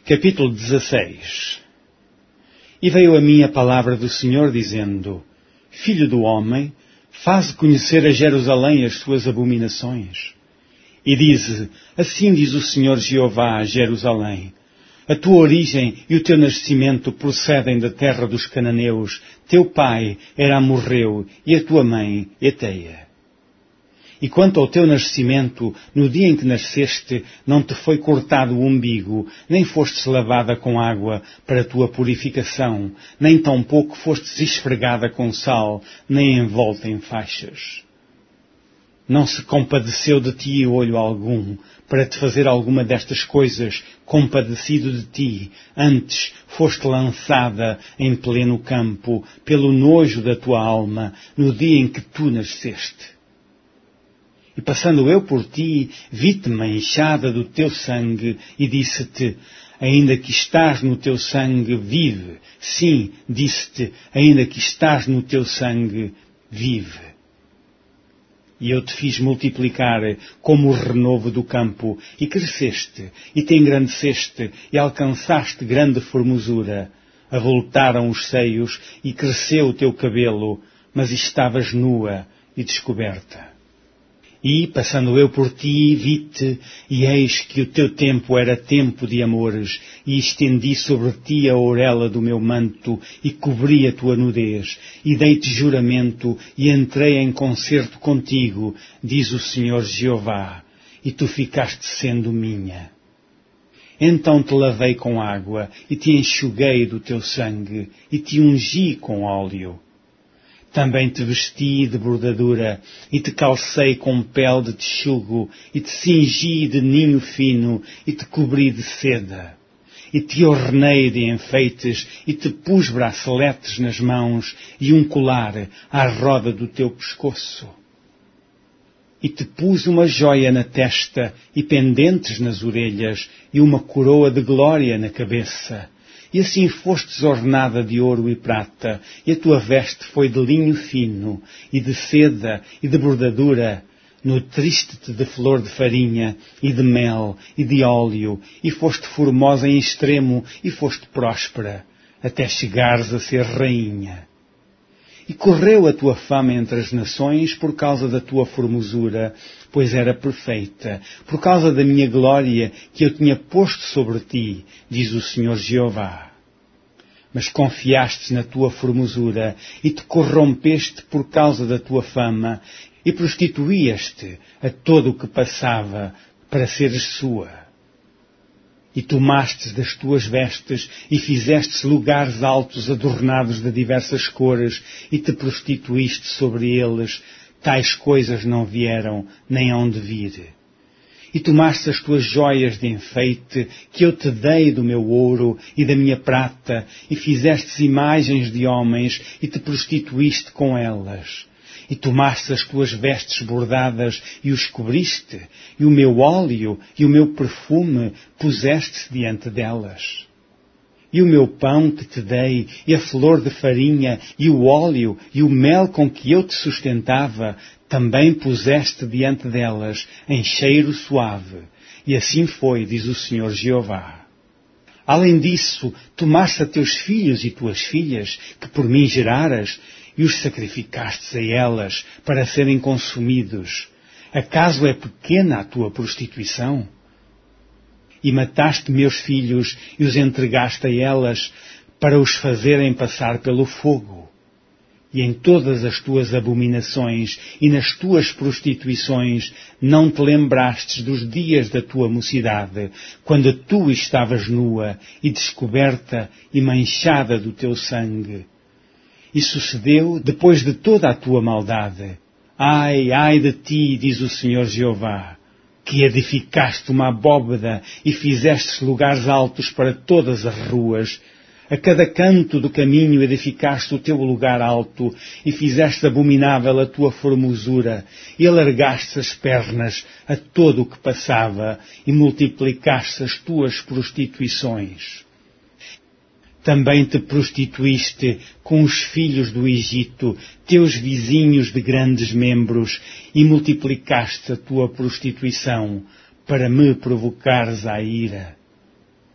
Capítulo 16. E veio a mim a palavra do Senhor, dizendo: Filho do homem, faze conhecer a Jerusalém as suas abominações. E dize: Assim diz o Senhor Jeová a Jerusalém: A tua origem e o teu nascimento procedem da terra dos cananeus. Teu pai era amorreu e a tua mãe heteia. E quanto ao teu nascimento, no dia em que nasceste, não te foi cortado o umbigo, nem fostes lavada com água para a tua purificação, nem tampouco fostes esfregada com sal, nem envolta em faixas. Não se compadeceu de ti olho algum, para te fazer alguma destas coisas, compadecido de ti, antes foste lançada em pleno campo, pelo nojo da tua alma, no dia em que tu nasceste. E passando eu por ti, vi-te manchada do teu sangue, e disse-te: Ainda que estás no teu sangue, vive. Sim, disse-te: Ainda que estás no teu sangue, vive. E eu te fiz multiplicar como o renovo do campo, e cresceste, e te engrandeceste, e alcançaste grande formosura. Avultaram os seios, e cresceu o teu cabelo, mas estavas nua e descoberta. E, passando eu por ti, vi-te, e eis que o teu tempo era tempo de amores, e estendi sobre ti a orelha do meu manto, e cobri a tua nudez, e dei-te juramento, e entrei em concerto contigo, diz o Senhor Jeová, e tu ficaste sendo minha. Então te lavei com água, e te enxuguei do teu sangue, e te ungi com óleo. Também te vesti de bordadura, e te calcei com pele de texugo, e te cingi de ninho fino, e te cobri de seda. E te ornei de enfeites, e te pus braceletes nas mãos, e um colar à roda do teu pescoço. E te pus uma joia na testa, e pendentes nas orelhas, e uma coroa de glória na cabeça. E assim fostes ornada de ouro e prata, e a tua veste foi de linho fino, e de seda, e de bordadura. Nutriste-te de flor de farinha, e de mel, e de óleo, e foste formosa em extremo, e foste próspera, até chegares a ser rainha. E correu a tua fama entre as nações por causa da tua formosura, pois era perfeita, por causa da minha glória que eu tinha posto sobre ti, diz o Senhor Jeová. Mas confiaste na tua formosura e te corrompeste por causa da tua fama e prostituías-te a todo o que passava para seres sua. E tomastes das tuas vestes e fizestes lugares altos adornados de diversas cores e te prostituíste sobre eles. Tais coisas não vieram, nem hão de vir. E tomaste as tuas joias de enfeite, que eu te dei do meu ouro e da minha prata, e fizestes imagens de homens e te prostituíste com elas. E tomaste as tuas vestes bordadas e os cobriste, e o meu óleo e o meu perfume puseste diante delas. E o meu pão que te dei, e a flor de farinha, e o óleo, e o mel com que eu te sustentava, também puseste diante delas, em cheiro suave. E assim foi, diz o Senhor Jeová. Além disso, tomaste a teus filhos e tuas filhas, que por mim geraras, e os sacrificastes a elas, para serem consumidos. Acaso é pequena a tua prostituição? E mataste meus filhos e os entregaste a elas para os fazerem passar pelo fogo. E em todas as tuas abominações e nas tuas prostituições não te lembrastes dos dias da tua mocidade, quando tu estavas nua e descoberta e manchada do teu sangue. E sucedeu depois de toda a tua maldade. Ai, ai de ti, diz o Senhor Jeová, que edificaste uma abóbada e fizeste lugares altos para todas as ruas. A cada canto do caminho edificaste o teu lugar alto e fizeste abominável a tua formosura e alargaste as pernas a todo o que passava e multiplicaste as tuas prostituições. Também te prostituíste com os filhos do Egito, teus vizinhos de grandes membros, e multiplicaste a tua prostituição para me provocares à ira.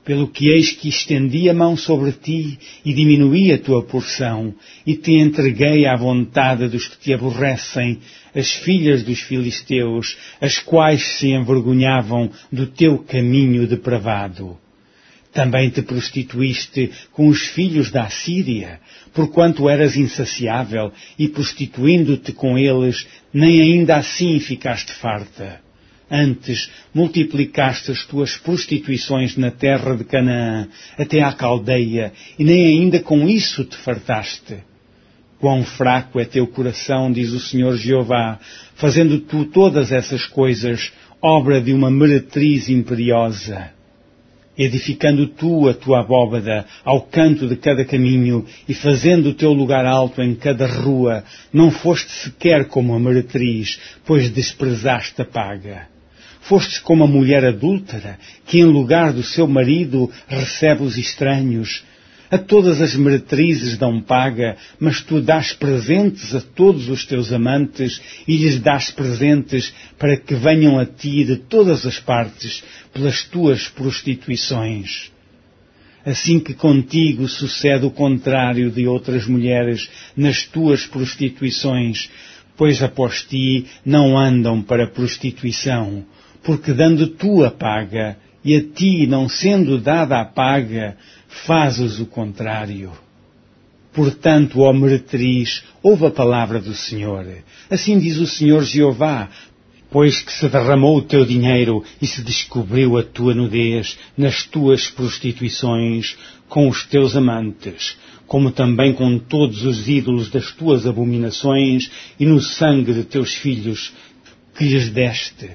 pelo que eis que estendi a mão sobre ti e diminuí a tua porção, e te entreguei à vontade dos que te aborrecem, as filhas dos filisteus, as quais se envergonhavam do teu caminho depravado. Também te prostituíste com os filhos da Assíria, porquanto eras insaciável, e prostituindo-te com eles, nem ainda assim ficaste farta. Antes multiplicaste as tuas prostituições na terra de Canaã, até à Caldeia, e nem ainda com isso te fartaste. Quão fraco é teu coração, diz o Senhor Jeová, fazendo tu todas essas coisas, obra de uma meretriz imperiosa. Edificando tu a tua abóbada ao canto de cada caminho e fazendo o teu lugar alto em cada rua, não foste sequer como a meretriz, pois desprezaste a paga. Fostes como a mulher adúltera, que em lugar do seu marido recebe os estranhos. A todas as meretrizes dão paga, mas tu dás presentes a todos os teus amantes e lhes dás presentes para que venham a ti de todas as partes pelas tuas prostituições. Assim que contigo sucede o contrário de outras mulheres nas tuas prostituições, pois após ti não andam para prostituição, porque dando tu a paga, e a ti não sendo dada a paga, fazes o contrário. Portanto, ó meretriz, ouve a palavra do Senhor. Assim diz o Senhor Jeová, pois que se derramou o teu dinheiro e se descobriu a tua nudez nas tuas prostituições com os teus amantes, como também com todos os ídolos das tuas abominações e no sangue de teus filhos que lhes deste.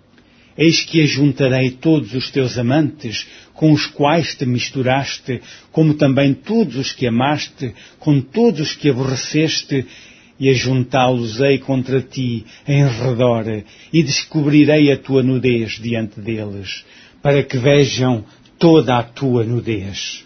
Eis que ajuntarei todos os teus amantes, com os quais te misturaste, como também todos os que amaste, com todos os que aborreceste, e ajuntá-los-ei contra ti em redor, e descobrirei a tua nudez diante deles, para que vejam toda a tua nudez.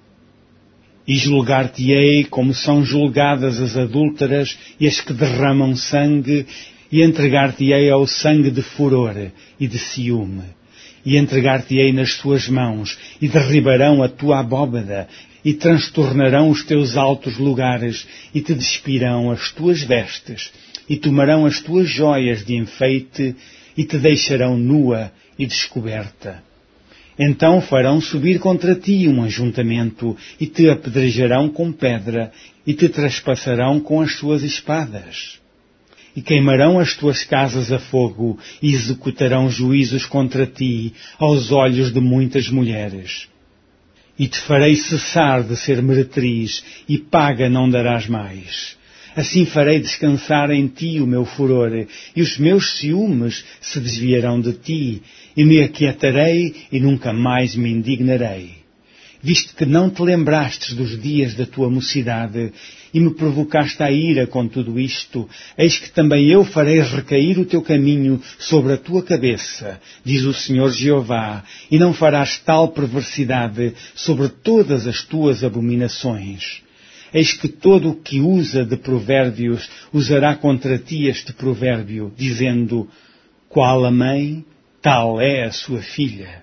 E julgar-te-ei como são julgadas as adúlteras e as que derramam sangue, e entregar-te-ei ao sangue de furor e de ciúme. E entregar-te-ei nas suas mãos, e derribarão a tua abóbada, e transtornarão os teus altos lugares, e te despirão as tuas vestes, e tomarão as tuas joias de enfeite, e te deixarão nua e descoberta. Então farão subir contra ti um ajuntamento, e te apedrejarão com pedra, e te traspassarão com as suas espadas. E queimarão as tuas casas a fogo, e executarão juízos contra ti, aos olhos de muitas mulheres. E te farei cessar de ser meretriz, e paga não darás mais. Assim farei descansar em ti o meu furor, e os meus ciúmes se desviarão de ti, e me aquietarei, e nunca mais me indignarei. Visto que não te lembrastes dos dias da tua mocidade, e me provocaste a ira com tudo isto, eis que também eu farei recair o teu caminho sobre a tua cabeça, diz o Senhor Jeová, e não farás tal perversidade sobre todas as tuas abominações. Eis que todo o que usa de provérbios usará contra ti este provérbio, dizendo, qual a mãe, tal é a sua filha.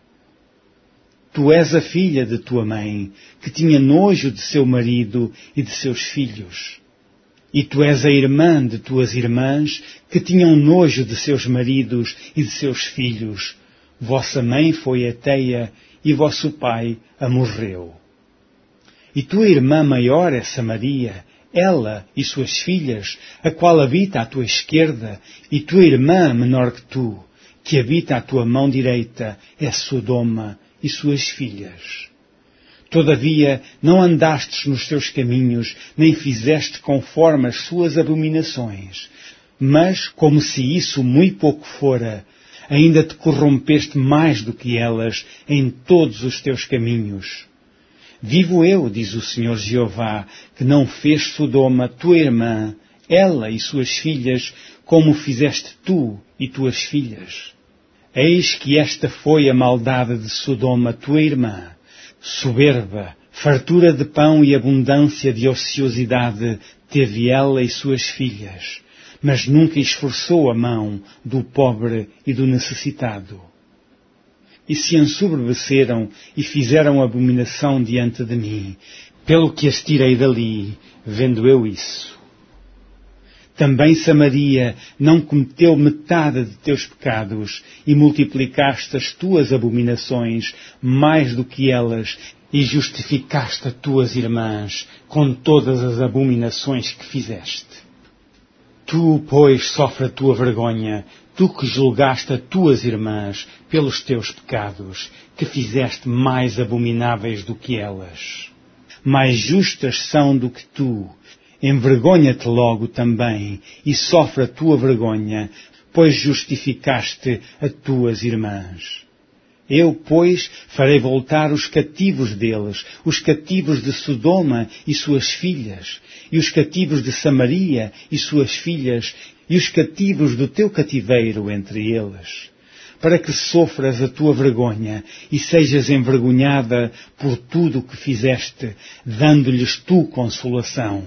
Tu és a filha de tua mãe, que tinha nojo de seu marido e de seus filhos. E tu és a irmã de tuas irmãs, que tinham nojo de seus maridos e de seus filhos. Vossa mãe foi ateia e vosso pai amorreu. E tua irmã maior é Samaria, ela e suas filhas, a qual habita à tua esquerda, e tua irmã menor que tu, que habita à tua mão direita, é Sodoma e suas filhas. Todavia, não andastes nos seus caminhos, nem fizeste conforme as suas abominações. Mas, como se isso muito pouco fora, ainda te corrompeste mais do que elas em todos os teus caminhos. Vivo eu, diz o Senhor Jeová, que não fez Sodoma, tua irmã, ela e suas filhas, como fizeste tu e tuas filhas. Eis que esta foi a maldade de Sodoma, tua irmã. Soberba, fartura de pão e abundância de ociosidade teve ela e suas filhas, mas nunca esforçou a mão do pobre e do necessitado. e se ensoberbeceram e fizeram abominação diante de mim, pelo que as tirei dali, vendo eu isso. Também Samaria não cometeu metade de teus pecados, e multiplicaste as tuas abominações mais do que elas, e justificaste as tuas irmãs com todas as abominações que fizeste. Tu, pois, sofre a tua vergonha, tu que julgaste as tuas irmãs pelos teus pecados, que fizeste mais abomináveis do que elas. Mais justas são do que tu. Envergonha-te logo também, e sofre a tua vergonha, pois justificaste as tuas irmãs. Eu, pois, farei voltar os cativos deles, os cativos de Sodoma e suas filhas, e os cativos de Samaria e suas filhas, e os cativos do teu cativeiro entre eles, para que sofras a tua vergonha e sejas envergonhada por tudo o que fizeste, dando-lhes tu consolação.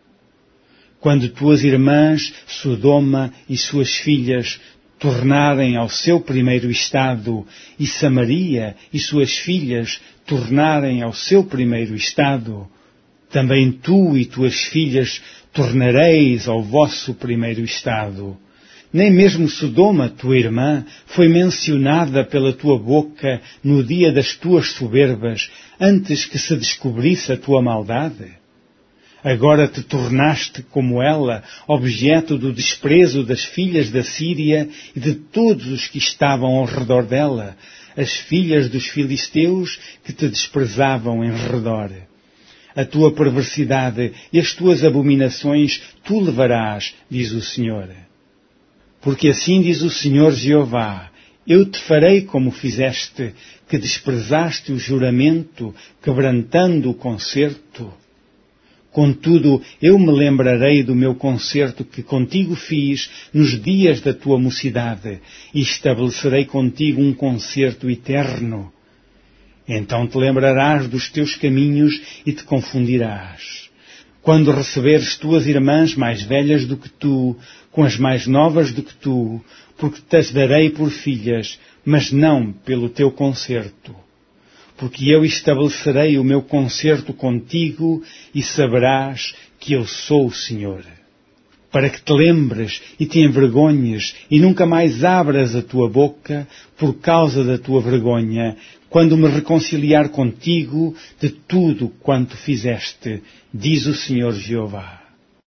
Quando tuas irmãs, Sodoma e suas filhas, tornarem ao seu primeiro estado, e Samaria e suas filhas tornarem ao seu primeiro estado, também tu e tuas filhas tornareis ao vosso primeiro estado. Nem mesmo Sodoma, tua irmã, foi mencionada pela tua boca no dia das tuas soberbas, antes que se descobrisse a tua maldade? Agora te tornaste como ela, objeto do desprezo das filhas da Síria e de todos os que estavam ao redor dela, as filhas dos filisteus que te desprezavam em redor. A tua perversidade e as tuas abominações tu levarás, diz o Senhor. Porque assim diz o Senhor Jeová, eu te farei como fizeste, que desprezaste o juramento, quebrantando o concerto. Contudo, eu me lembrarei do meu concerto que contigo fiz nos dias da tua mocidade, e estabelecerei contigo um concerto eterno. Então te lembrarás dos teus caminhos e te confundirás. Quando receberes tuas irmãs mais velhas do que tu, com as mais novas do que tu, porque te as darei por filhas, mas não pelo teu concerto. Porque eu estabelecerei o meu concerto contigo e saberás que eu sou o Senhor. Para que te lembres e te envergonhes e nunca mais abras a tua boca por causa da tua vergonha, quando me reconciliar contigo de tudo quanto fizeste, diz o Senhor Jeová.